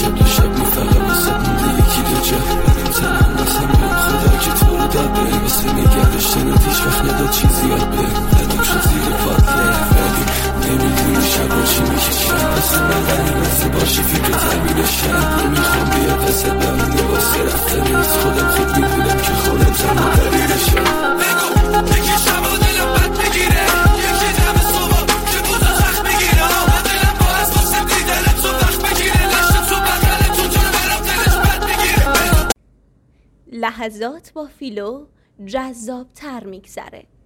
شب تو شب فقط واسه مونده یکی دو جا بریم تنم واسم بهم خدا که تو رو داد بهم واسه نگردشتن هیچ وقت نداد چیزی یاد بهم قدم شد زیر پات ولی نمیدونی شبا چی میکشم واسه من غنیمت باشی فکر ترمینشم نمیخوام بیاد واسه بمونه واسه رفتن از خودم خود میدونم که خودم تنها دلیلشم بگو یکی شبا دلم بد بگیره یکی دم صبح که بودا تخت بگیره دلم با از واسه دیدنت تو وقت بگیره لشت تو بغل تو رو برام دلش بد بگیره. لحظات با فیلو جذاب تر میگذره.